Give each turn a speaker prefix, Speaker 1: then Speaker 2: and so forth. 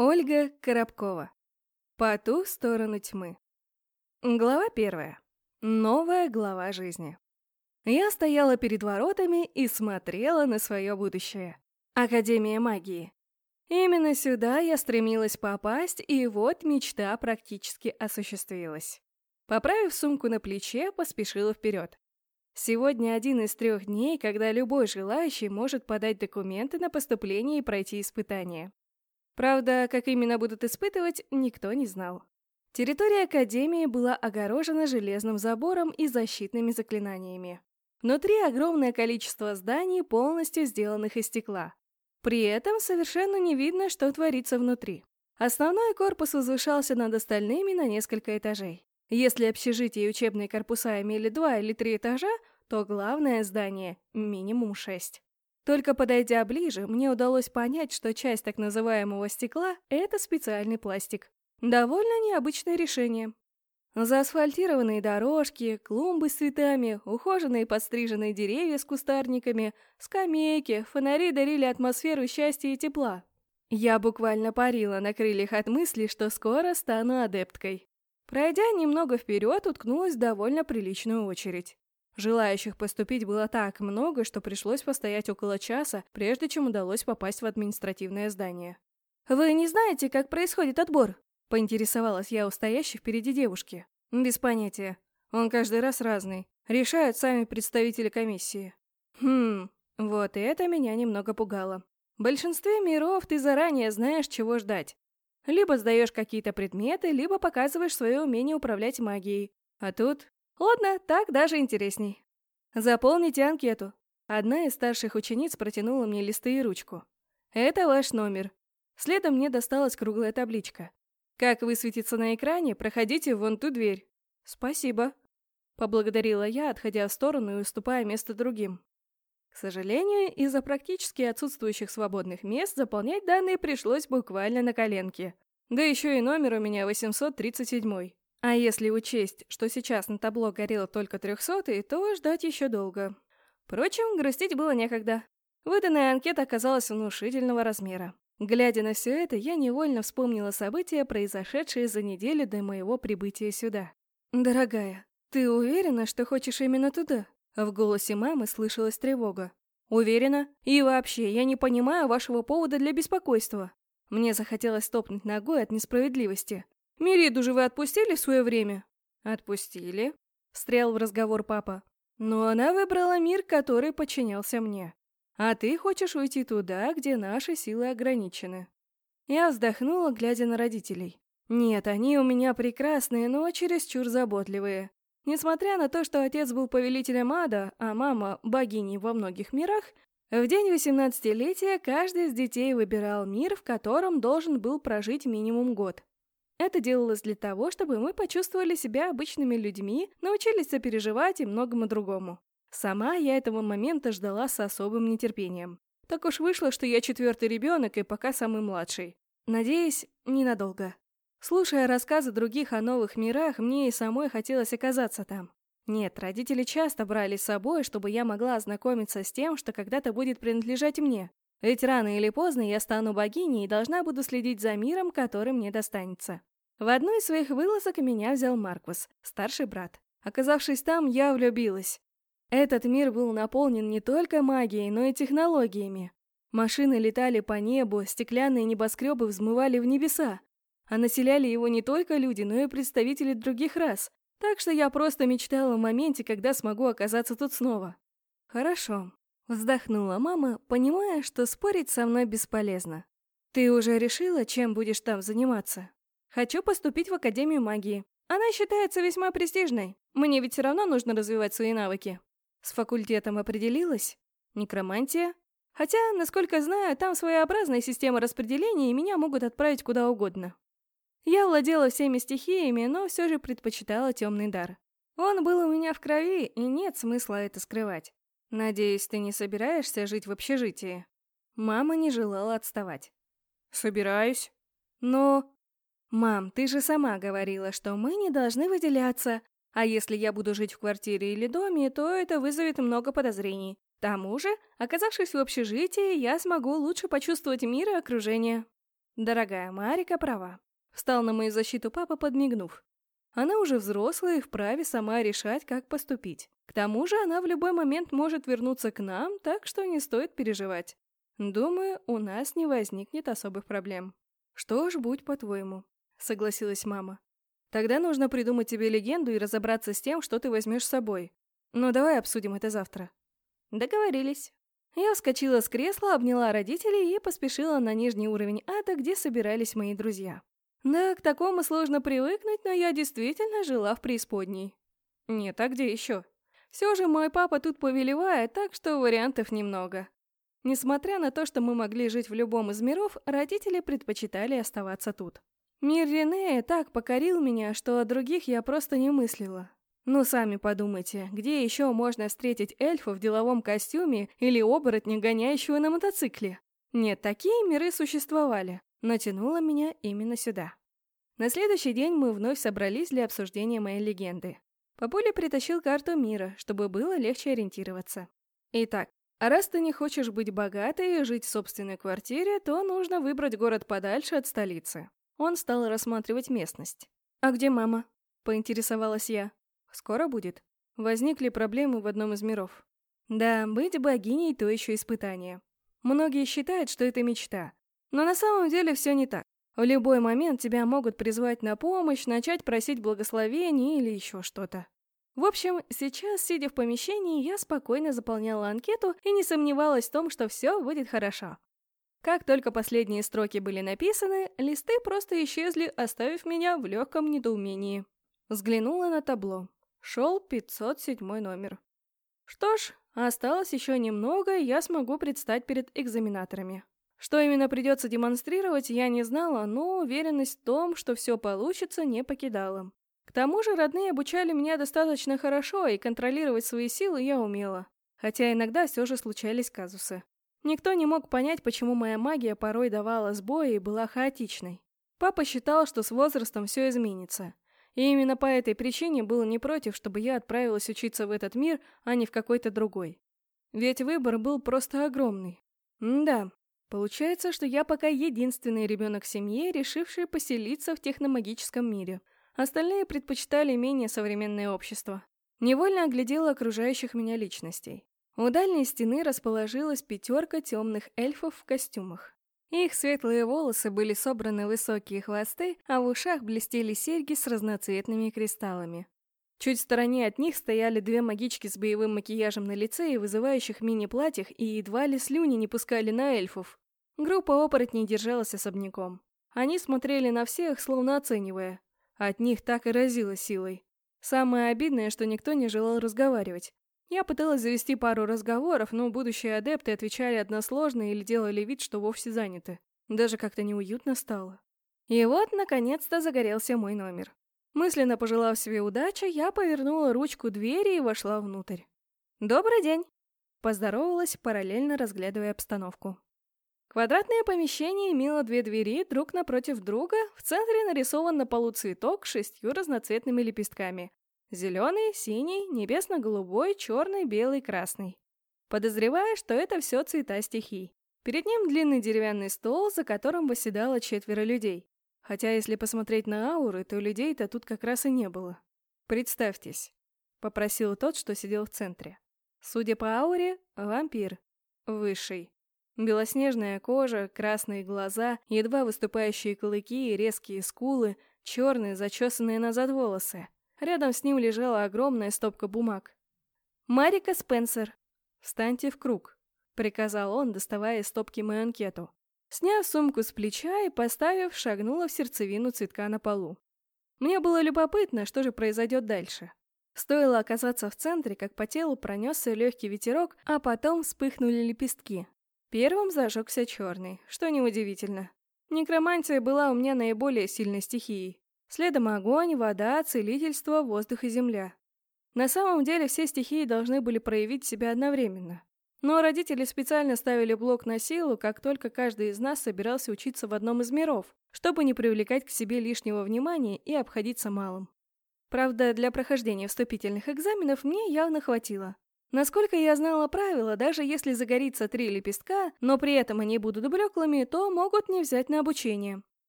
Speaker 1: Ольга Коробкова. По ту сторону тьмы. Глава 1. Новая глава жизни. Я стояла перед воротами и смотрела на свое будущее. Академия магии. Именно сюда я стремилась попасть, и вот мечта практически осуществилась. Поправив сумку на плече, поспешила вперед. Сегодня один из 3 дней, когда любой желающий может подать документы на поступление и пройти испытание. Правда, как именно будут испытывать, никто не знал. Территория Академии была огорожена железным забором и защитными заклинаниями. Внутри огромное количество зданий, полностью сделанных из стекла. При этом совершенно не видно, что творится внутри. Основной корпус возвышался над остальными на несколько этажей. Если общежитие и учебные корпуса имели 2 или 3 этажа, то главное здание минимум 6. Только подойдя ближе, мне удалось понять, что часть так называемого стекла – это специальный пластик. Довольно необычное решение. Заасфальтированные дорожки, клумбы с цветами, ухоженные подстриженные деревья с кустарниками, скамейки, фонари дарили атмосферу счастья и тепла. Я буквально парила на крыльях от мысли, что скоро стану адепткой. Пройдя немного вперед, уткнулась в довольно приличную очередь. Желающих поступить было так много, что пришлось постоять около часа, прежде чем удалось попасть в административное здание. «Вы не знаете, как происходит отбор?» — поинтересовалась я у стоящей впереди девушки. «Без понятия. Он каждый раз разный. Решают сами представители комиссии». Вот и это меня немного пугало. В большинстве миров ты заранее знаешь, чего ждать. Либо сдаешь какие-то предметы, либо показываешь свое умение управлять магией. А тут... Ладно, так даже интересней. Заполните анкету. Одна из старших учениц протянула мне листы и ручку. Это ваш номер. Следом мне досталась круглая табличка. Как высветится на экране, проходите в вон ту дверь. Спасибо. Поблагодарила я, отходя в сторону и уступая место другим. К сожалению, из-за практически отсутствующих свободных мест заполнять данные пришлось буквально на коленке. Да еще и номер у меня 837. А если учесть, что сейчас на табло горело только 300-й, то ждать еще долго. Впрочем, грустить было некогда. Выданная анкета оказалась внушительного размера. Глядя на все это, я невольно вспомнила события, произошедшие за неделю до моего прибытия сюда. «Дорогая, ты уверена, что хочешь именно туда?» В голосе мамы слышалась тревога. «Уверена? И вообще, я не понимаю вашего повода для беспокойства». Мне захотелось топнуть ногой от несправедливости. «Мириду же вы отпустили в свое время?» «Отпустили», — встрял в разговор папа. «Но она выбрала мир, который подчинялся мне. А ты хочешь уйти туда, где наши силы ограничены». Я вздохнула, глядя на родителей. Нет, они у меня прекрасные, но чересчур заботливые. Несмотря на то, что отец был повелителем ада, а мама — богиней во многих мирах, в день 18-летия каждый из детей выбирал мир, в котором должен был прожить минимум год. Это делалось для того, чтобы мы почувствовали себя обычными людьми, научились сопереживать и многому другому. Сама я этого момента ждала с особым нетерпением. Так уж вышло, что я 4-й ребенок и пока самый младший. Надеюсь, ненадолго. Слушая рассказы других о новых мирах, мне и самой хотелось оказаться там. Нет, родители часто брали с собой, чтобы я могла ознакомиться с тем, что когда-то будет принадлежать мне. Ведь рано или поздно я стану богиней и должна буду следить за миром, который мне достанется. В одну из своих вылазок меня взял Маркус, старший брат. Оказавшись там, я влюбилась. Этот мир был наполнен не только магией, но и технологиями. Машины летали по небу, стеклянные небоскребы взмывали в небеса. А населяли его не только люди, но и представители других рас. Так что я просто мечтала о моменте, когда смогу оказаться тут снова. «Хорошо», — вздохнула мама, понимая, что спорить со мной бесполезно. «Ты уже решила, чем будешь там заниматься?» «Хочу поступить в Академию магии. Она считается весьма престижной. Мне ведь все равно нужно развивать свои навыки». «С факультетом определилась? Некромантия? Хотя, насколько знаю, там своеобразная система распределения, и меня могут отправить куда угодно». Я владела всеми стихиями, но все же предпочитала темный дар. Он был у меня в крови, и нет смысла это скрывать. Надеюсь, ты не собираешься жить в общежитии? Мама не желала отставать. Собираюсь. Но... Мам, ты же сама говорила, что мы не должны выделяться. А если я буду жить в квартире или доме, то это вызовет много подозрений. К тому же, оказавшись в общежитии, я смогу лучше почувствовать мир и окружение. Дорогая Марика права. Встал на мою защиту папа, подмигнув. Она уже взрослая и вправе сама решать, как поступить. К тому же она в любой момент может вернуться к нам, так что не стоит переживать. Думаю, у нас не возникнет особых проблем. Что ж, будь по-твоему, согласилась мама. Тогда нужно придумать тебе легенду и разобраться с тем, что ты возьмешь с собой. Но давай обсудим это завтра. Договорились. Я вскочила с кресла, обняла родителей и поспешила на нижний уровень ада, где собирались мои друзья. Да, к такому сложно привыкнуть, но я действительно жила в преисподней. Нет, а где еще? Все же мой папа тут повелевает, так что вариантов немного. Несмотря на то, что мы могли жить в любом из миров, родители предпочитали оставаться тут. Мир Ринея так покорил меня, что о других я просто не мыслила. Ну, сами подумайте, где еще можно встретить эльфа в деловом костюме или оборотня, гоняющего на мотоцикле? Нет, такие миры существовали, но тянуло меня именно сюда. На следующий день мы вновь собрались для обсуждения моей легенды. Папуля притащил карту мира, чтобы было легче ориентироваться. Итак, а раз ты не хочешь быть богатой и жить в собственной квартире, то нужно выбрать город подальше от столицы. Он стал рассматривать местность. «А где мама?» – поинтересовалась я. «Скоро будет. Возникли проблемы в одном из миров». Да, быть богиней – то еще испытание. Многие считают, что это мечта. Но на самом деле все не так. В любой момент тебя могут призвать на помощь, начать просить благословений или еще что-то. В общем, сейчас, сидя в помещении, я спокойно заполняла анкету и не сомневалась в том, что все будет хорошо. Как только последние строки были написаны, листы просто исчезли, оставив меня в легком недоумении. Взглянула на табло. Шел 507 номер. Что ж, осталось еще немного, и я смогу предстать перед экзаменаторами. Что именно придется демонстрировать, я не знала, но уверенность в том, что все получится, не покидала. К тому же родные обучали меня достаточно хорошо, и контролировать свои силы я умела. Хотя иногда все же случались казусы. Никто не мог понять, почему моя магия порой давала сбои и была хаотичной. Папа считал, что с возрастом все изменится. И именно по этой причине был не против, чтобы я отправилась учиться в этот мир, а не в какой-то другой. Ведь выбор был просто огромный. Да, получается, что я пока единственный ребенок в семье, решивший поселиться в техномагическом мире. Остальные предпочитали менее современное общество. Невольно оглядела окружающих меня личностей. У дальней стены расположилась 5 темных эльфов в костюмах. Их светлые волосы были собраны в высокие хвосты, а в ушах блестели серьги с разноцветными кристаллами. Чуть в стороне от них стояли 2 магички с боевым макияжем на лице и вызывающих мини-платьях, и едва ли слюни не пускали на эльфов. Группа оборотней держалась особняком. Они смотрели на всех, словно оценивая. От них так и разило силой. Самое обидное, что никто не желал разговаривать. Я пыталась завести пару разговоров, но будущие адепты отвечали односложно или делали вид, что вовсе заняты. Даже как-то неуютно стало. И вот, наконец-то, загорелся мой номер. Мысленно пожелав себе удачи, я повернула ручку двери и вошла внутрь. «Добрый день!» – поздоровалась, параллельно разглядывая обстановку. Квадратное помещение имело 2 двери друг напротив друга, в центре нарисован на полу цветок с 6 разноцветными лепестками. Зеленый, синий, небесно-голубой, черный, белый, красный. Подозреваю, что это все цвета стихий. Перед ним длинный деревянный стол, за которым восседало 4 людей. Хотя, если посмотреть на ауры, то людей-то тут как раз и не было. «Представьтесь», — попросил тот, что сидел в центре. Судя по ауре, вампир. Высший. Белоснежная кожа, красные глаза, едва выступающие клыки, резкие скулы, черные, зачесанные назад волосы. Рядом с ним лежала огромная стопка бумаг. «Марика Спенсер, встаньте в круг», — приказал он, доставая из стопки мою анкету. Сняв сумку с плеча и поставив, шагнула в сердцевину цветка на полу. Мне было любопытно, что же произойдет дальше. Стоило оказаться в центре, как по телу пронесся легкий ветерок, а потом вспыхнули лепестки. Первым зажегся черный, что неудивительно. Некромантия была у меня наиболее сильной стихией. Следом огонь, вода, целительство, воздух и земля. На самом деле все стихии должны были проявить себя одновременно. Но родители специально ставили блок на силу, как только каждый из нас собирался учиться в одном из миров, чтобы не привлекать к себе лишнего внимания и обходиться малым. Правда, для прохождения вступительных экзаменов мне явно хватило. Насколько я знала правила, даже если загорится 3 лепестка, но при этом они будут блеклыми, то могут не взять на обучение.